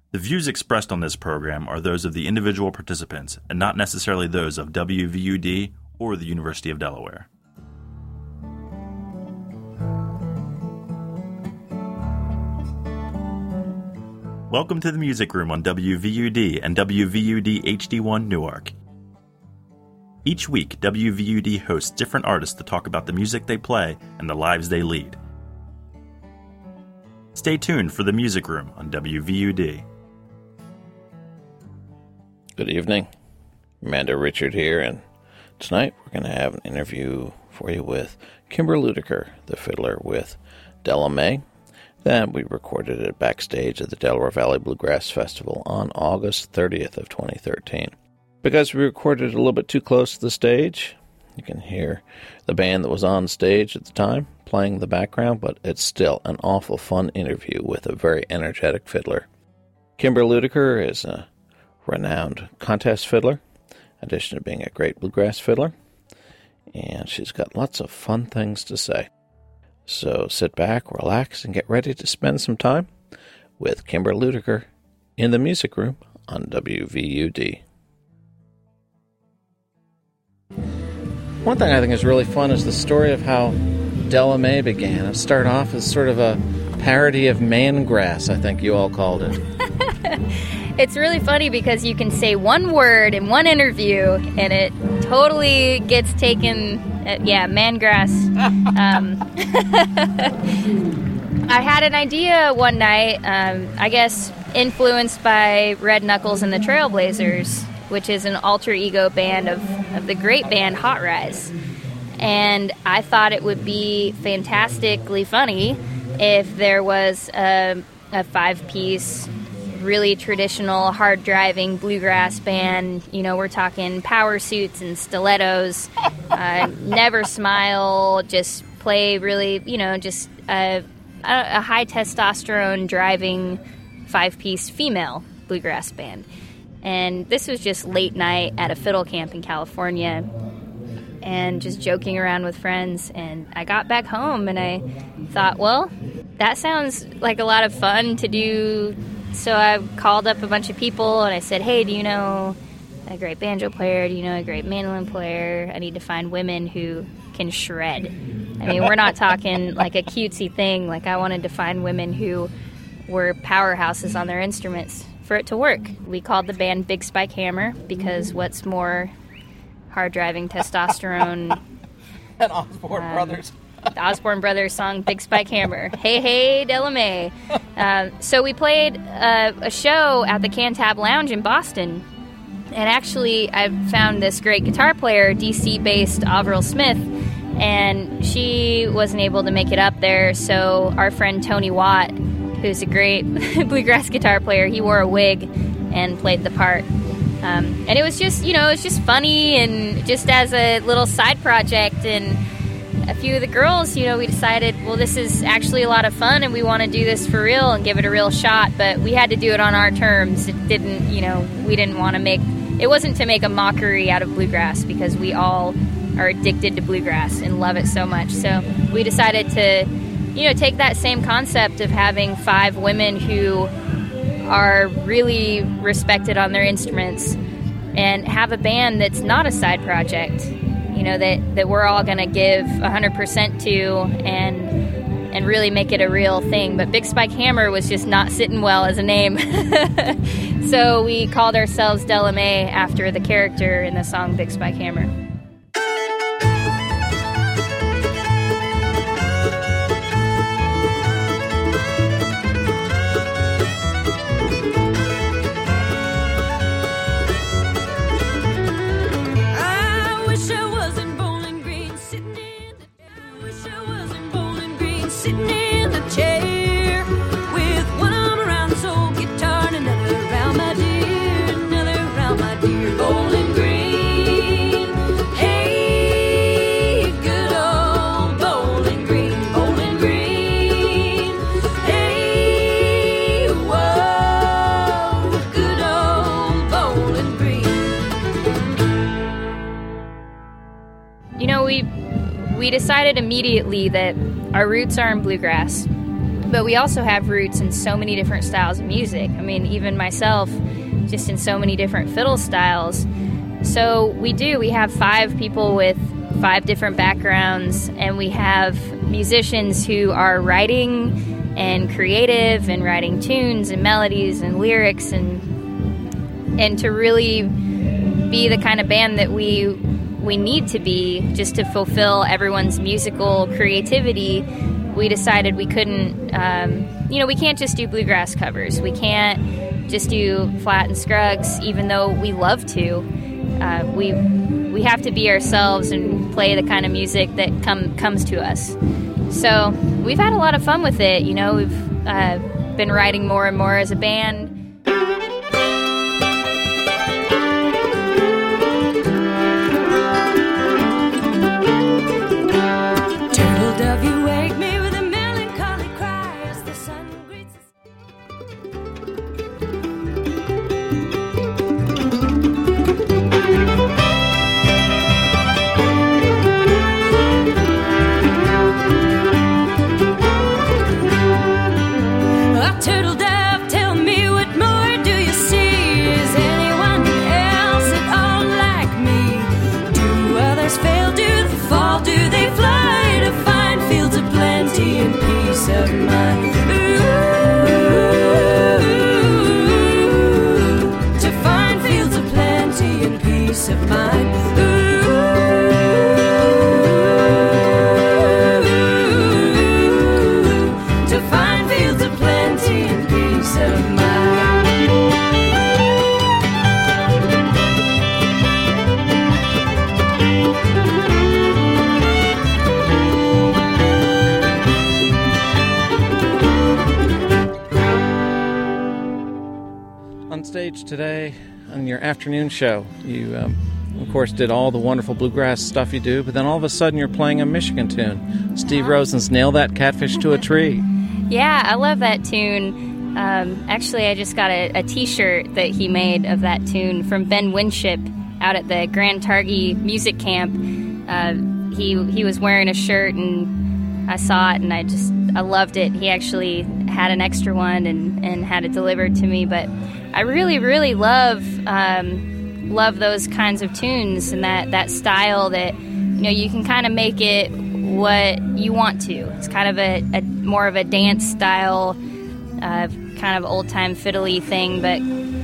The views expressed on this program are those of the individual participants and not necessarily those of WVUD or the University of Delaware. Welcome to the Music Room on WVUD and WVUD HD1 Newark. Each week, WVUD hosts different artists to talk about the music they play and the lives they lead. Stay tuned for the Music Room on WVUD. Good evening. Amanda Richard here, and tonight we're going to have an interview for you with Kimber Luediker, the fiddler with Della Mae. Then we recorded it backstage at the Delaware Valley Bluegrass Festival on August 30th of 2013. Because we recorded it a little bit too close to the stage, you can hear the band that was on stage at the time playing in the background, but it's still an awful fun interview with a very energetic fiddler. Kimber Luediker is a renowned contest fiddler, in addition to being a great bluegrass fiddler, and she's got lots of fun things to say. So sit back, relax, and get ready to spend some time with Kimber Luediker in the Music Room on WVUD. One thing I think is really fun is the story of how Della Mae began. It started off as sort of a parody of Man-Grass, I think you all called it. It's really funny because you can say one word in one interview and it totally gets taken, Man-Grass. I had an idea one night, I guess influenced by Red Knuckles and the Trailblazers, which is an alter ego band of the great band Hot Rise. And I thought it would be fantastically funny if there was a five-piece, really traditional, hard-driving bluegrass band. You know, we're talking power suits and stilettos, never smile, just play really, just a high testosterone driving five-piece female bluegrass band. And this was just late night at a fiddle camp in California and just joking around with friends. And I got back home and I thought, well, that sounds like a lot of fun to do. So I called up a bunch of people and I said, hey, do you know a great banjo player? Do you know a great mandolin player? I need to find women who can shred. I mean, we're not talking like a cutesy thing. Like, I wanted to find women who were powerhouses on their instruments for it to work. We called the band Big Spike Hammer because what's more hard-driving testosterone And Osborne Brothers. The Osborne Brothers song Big Spike Hammer. Hey, hey, Della Mae. So we played a show at the Cantab Lounge in Boston. And actually, I found this great guitar player, DC-based Avril Smith, and she wasn't able to make it up there. So our friend Tony Watt, who's a great bluegrass guitar player, he wore a wig and played the part. And it was just, it was just funny and just as a little side project. And a few of the girls, we decided, well, this is actually a lot of fun and we want to do this for real and give it a real shot. But we had to do it on our terms. It didn't, we didn't want to it wasn't to make a mockery out of bluegrass because we all are addicted to bluegrass and love it so much. So we decided to take that same concept of having five women who are really respected on their instruments and have a band that's not a side project, that we're all going to give 100% to and really make it a real thing. But Big Spike Hammer was just not sitting well as a name. So we called ourselves Della Mae after the character in the song Big Spike Hammer. We decided immediately that our roots are in bluegrass, but we also have roots in so many different styles of music. I mean, even myself, just in so many different fiddle styles. So we have 5 people with 5 different backgrounds, and we have musicians who are writing and creative and writing tunes and melodies and lyrics, and to really be the kind of band that we need to be just to fulfill everyone's musical creativity. We decided we couldn't, we can't just do bluegrass covers. We can't just do Flatt and Scruggs, even though we love to. We have to be ourselves and play the kind of music that comes to us. So we've had a lot of fun with it. We've been writing more and more as a band. On stage today on your afternoon show, you of course did all the wonderful bluegrass stuff you do, but then all of a sudden you're playing a Michigan tune. Steve Rosen's Nail That Catfish to a Tree. Yeah, I love that tune. Actually, I just got a t-shirt that he made of that tune from Ben Winship out at the Grand Targhee Music Camp. He was wearing a shirt, and I saw it, and I loved it. He actually had an extra one and had it delivered to me, but I really, really love those kinds of tunes and that style that, you can kind of make it what you want to. It's kind of a more of a dance style, kind of old-time fiddly thing, but,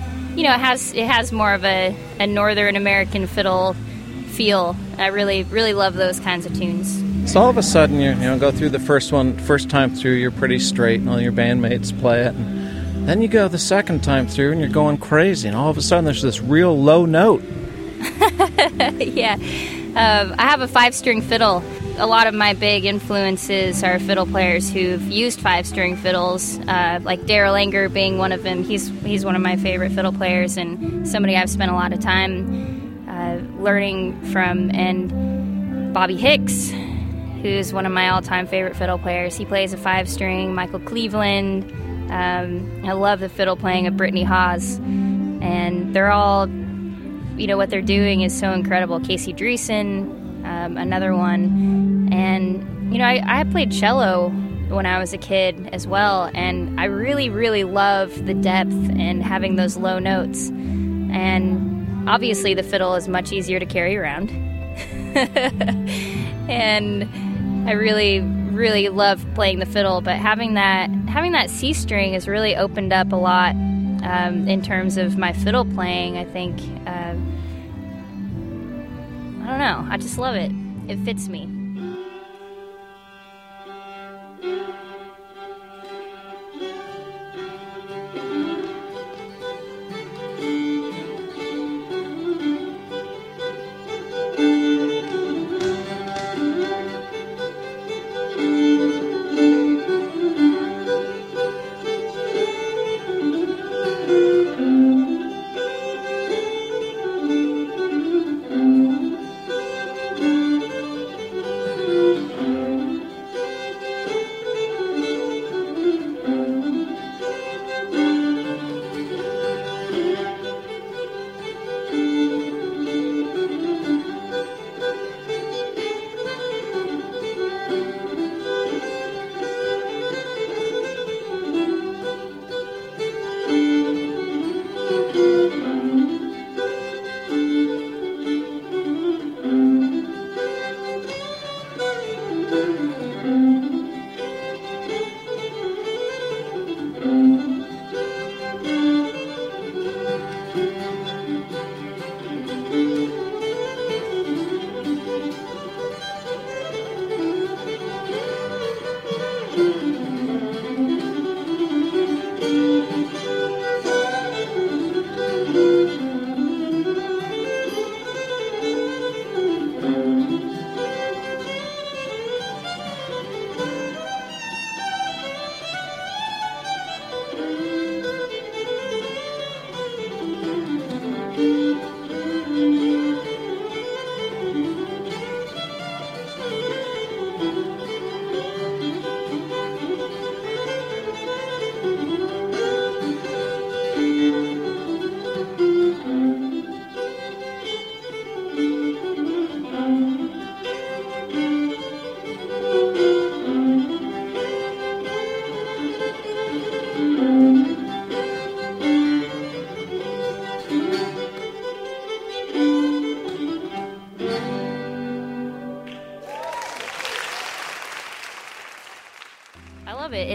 it has more of a Northern American fiddle feel. I really, really love those kinds of tunes. So all of a sudden, you go through the first time through, you're pretty straight, and all your bandmates play it, and then you go the second time through, and you're going crazy, and all of a sudden there's this real low note. Yeah. I have a 5-string fiddle. A lot of my big influences are fiddle players who've used 5-string fiddles, like Daryl Anger being one of them. He's one of my favorite fiddle players, and somebody I've spent a lot of time learning from. And Bobby Hicks, who's one of my all-time favorite fiddle players. He plays a 5-string. Michael Cleveland. I love the fiddle playing of Brittany Haas, and they're all, what they're doing is so incredible. Casey Dreesen, another one, and I played cello when I was a kid as well, and I really, really love the depth and having those low notes, and obviously the fiddle is much easier to carry around, and I really, really love playing the fiddle, but having that C string has really opened up a lot in terms of my fiddle playing. I think I don't know, I just love it. It fits me.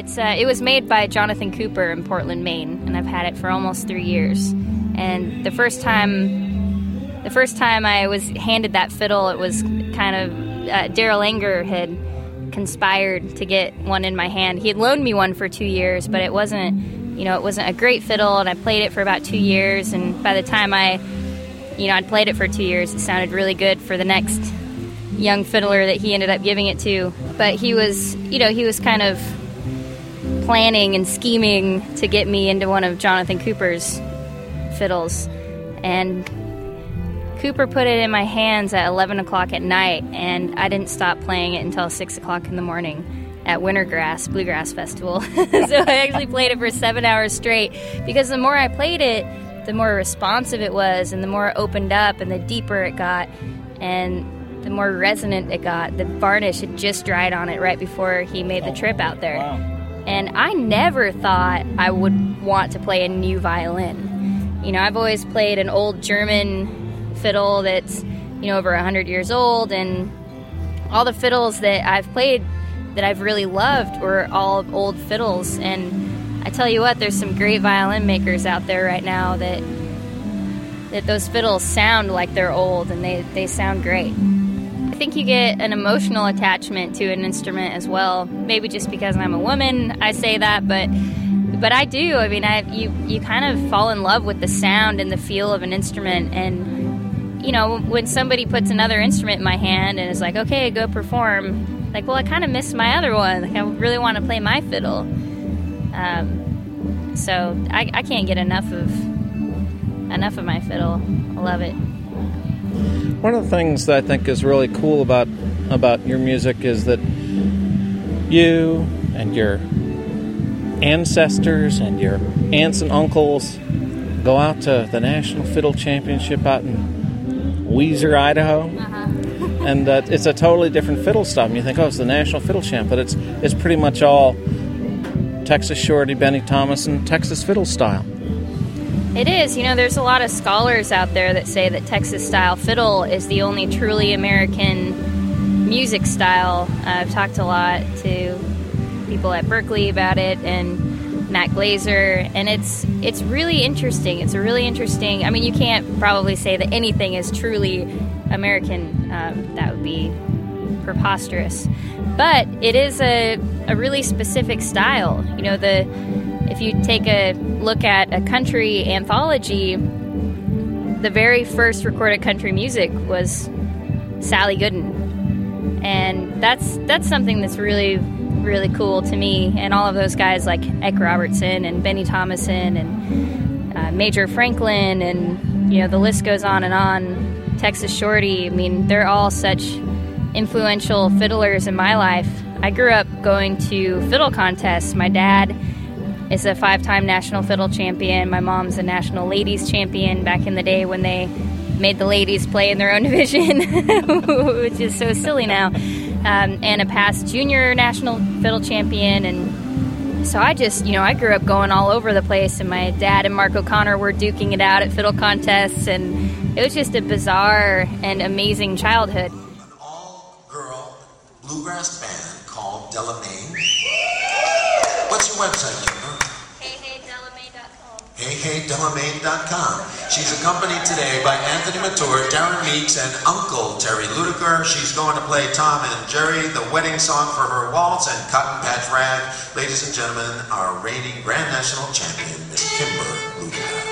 It was made by Jonathan Cooper in Portland, Maine, and I've had it for almost 3 years. And the first time I was handed that fiddle, it was kind of Daryl Anger had conspired to get one in my hand. He had loaned me one for 2 years, but it wasn't a great fiddle, and I played it for about 2 years. And by the time I'd played it for 2 years, it sounded really good for the next young fiddler that he ended up giving it to. But he was kind of planning and scheming to get me into one of Jonathan Cooper's fiddles. And Cooper put it in my hands at 11 o'clock at night, and I didn't stop playing it until 6 o'clock in the morning at Wintergrass Bluegrass Festival. So I actually played it for 7 hours straight, because the more I played it, the more responsive it was, and the more it opened up, and the deeper it got, and the more resonant it got. The varnish had just dried on it right before he made the trip out there. Wow. And I never thought I would want to play a new violin. I've always played an old German fiddle that's, over 100 years old, and all the fiddles that I've played that I've really loved were all old fiddles. And I tell you what, there's some great violin makers out there right now that those fiddles sound like they're old, and they sound great. I think you get an emotional attachment to an instrument as well. Maybe just because I'm a woman, I say that, but I do. I mean, you kind of fall in love with the sound and the feel of an instrument. And when somebody puts another instrument in my hand and is like, "Okay, go perform," like, well, I kind of miss my other one. Like, I really want to play my fiddle. So I can't get enough of my fiddle. I love it. One of the things that I think is really cool about your music is that you and your ancestors and your aunts and uncles go out to the National Fiddle Championship out in Weiser, Idaho. Uh-huh. And it's a totally different fiddle style. And you think, it's the National Fiddle Champ, but it's pretty much all Texas Shorty, Benny Thomas, and Texas fiddle style. It is. There's a lot of scholars out there that say that Texas-style fiddle is the only truly American music style. I've talked a lot to people at Berklee about it, and Matt Glazer, and it's really interesting. It's a really interesting... I mean, you can't probably say that anything is truly American. That would be preposterous. But it is a really specific style. If you take a look at a country anthology, the very first recorded country music was Sally Gooden. And that's something that's really, really cool to me. And all of those guys like Eck Robertson and Benny Thomason and Major Franklin, and the list goes on and on. Texas Shorty, I mean, they're all such influential fiddlers in my life. I grew up going to fiddle contests. My dad is a 5-time national fiddle champion. My mom's a national ladies champion back in the day when they made the ladies play in their own division, which is so silly now, and a past junior national fiddle champion. And so I grew up going all over the place, and my dad and Mark O'Connor were duking it out at fiddle contests, and it was just a bizarre and amazing childhood. An all-girl bluegrass band called Delamain. What's your website, Kimber? HeyHeyDelamain.com. She's accompanied today by Anthony Mature, Darren Meeks, and Uncle Terry Ludiker. She's going to play Tom and Jerry, the wedding song for her waltz, and Cotton Patch Rag. Ladies and gentlemen, our reigning Grand National Champion, Miss Kimber Ludiker.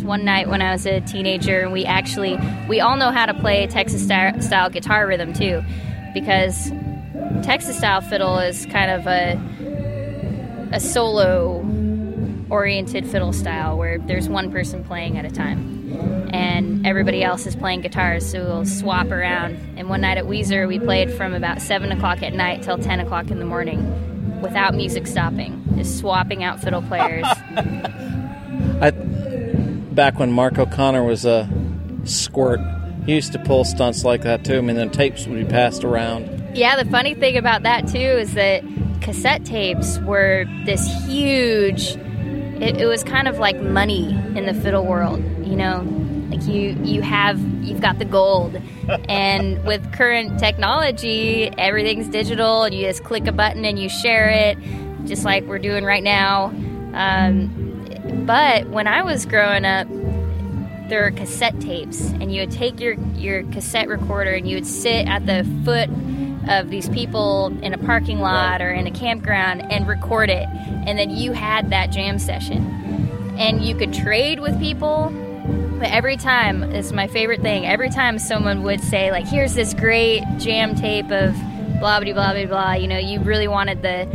one night when I was a teenager, and we all know how to play Texas-style guitar rhythm, too, because Texas-style fiddle is kind of a solo-oriented fiddle style where there's one person playing at a time, and everybody else is playing guitars, so we'll swap around. And one night at Weezer, we played from about 7 o'clock at night till 10 o'clock in the morning without music stopping, just swapping out fiddle players. Back when Mark O'Connor was a squirt, he used to pull stunts like that too. I mean, then tapes would be passed around. Yeah, the funny thing about that too is that cassette tapes were this huge. It was kind of like money in the fiddle world, you know. Like you've got the gold, and with current technology, everything's digital, and you just click a button and you share it, just like we're doing right now. But when I was growing up, there were cassette tapes, and you would take your cassette recorder and you would sit at the foot of these people in a parking lot or in a campground and record it, and then you had that jam session. And you could trade with people, but every time, it's my favorite thing, every time someone would say, like, here's this great jam tape of blah, blah, blah, blah, blah, you know, you really wanted the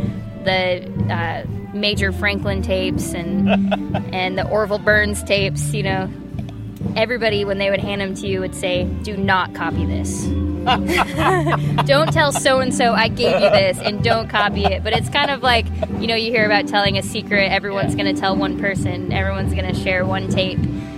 Major Franklin tapes and and the Orville Burns tapes, you know, everybody, when they would hand them to you, would say, do not copy this. Don't tell so-and-so I gave you this, and don't copy it. But it's kind of like, you know, you hear about telling a secret. Everyone's going to tell one person. Everyone's going to share one tape.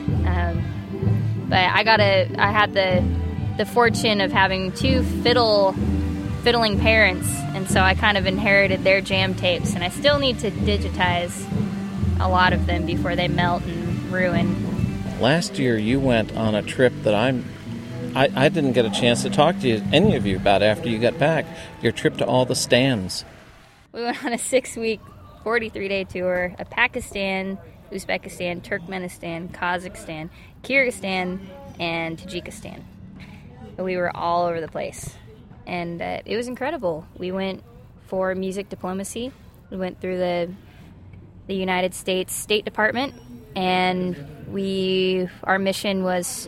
But I had the fortune of having two fiddling parents, and so I kind of inherited their jam tapes, and I still need to digitize a lot of them before they melt and ruin. Last year you went on a trip that I didn't get a chance to talk to any of you about after you got back, your trip to all the stands. We went on a 6-week, 43-day tour of Pakistan, Uzbekistan, Turkmenistan, Kazakhstan, Kyrgyzstan, and Tajikistan. We were all over the place, and it was incredible. We went for music diplomacy. We went through the United States State Department, and our mission was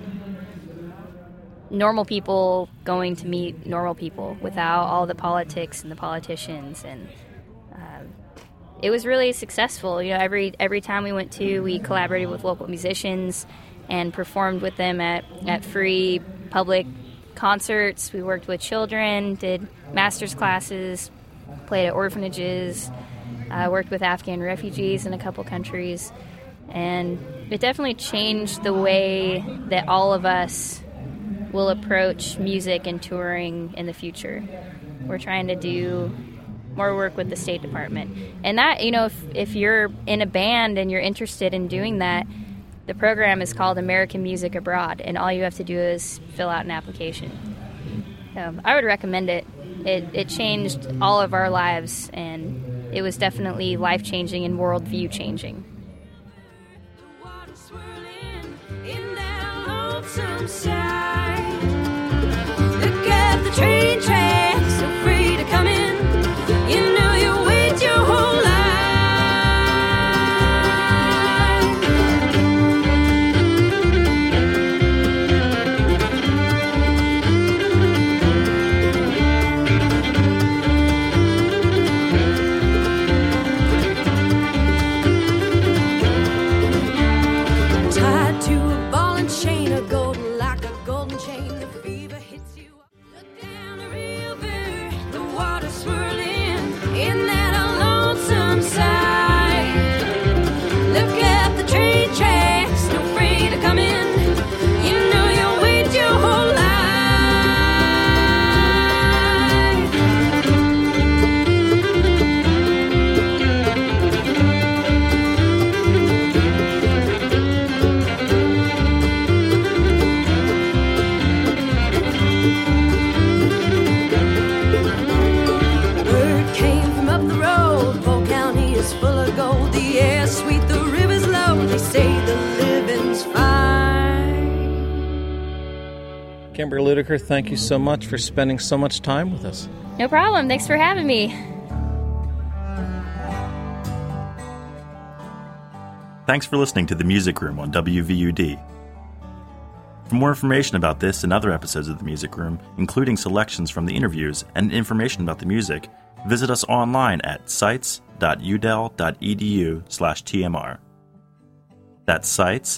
normal people going to meet normal people without all the politics and the politicians, and it was really successful. You know, every time we went to, we collaborated with local musicians and performed with them at free public concerts. We worked with children, did master's classes, played at orphanages, worked with Afghan refugees in a couple countries, and it definitely changed the way that all of us will approach music and touring in the future. We're trying to do more work with the State Department. And that, you know, if you're in a band and you're interested in doing that, the program is called American Music Abroad, and all you have to do is fill out an application. I would recommend it. It changed all of our lives, and it was definitely life-changing and worldview-changing. The water swirling in that lonesome side. Look at the train tracks, so free to come in. You know you wait your whole life. Tied to a ball and chain of gold, like a golden chain, the fever hits you. Look down the river, the water swirling in that lonesome side. Look at the train tracks, no free to come in. You know you wait your whole life. Word came from up the road, Polk County is full of gold. The air's sweet, the river's low. They say the living's fine. Kimber Luediker, thank you so much for spending so much time with us. No problem. Thanks for having me. Thanks for listening to The Music Room on WVUD. For more information about this and other episodes of The Music Room, including selections from the interviews and information about the music, visit us online at sites.udel.edu/TMR. That's sites,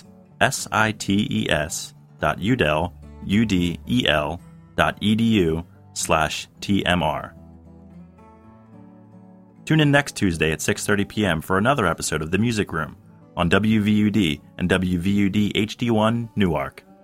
sites.udel.edu/TMR. Tune in next Tuesday at 6:30 p.m. for another episode of The Music Room on WVUD and WVUD HD1 Newark.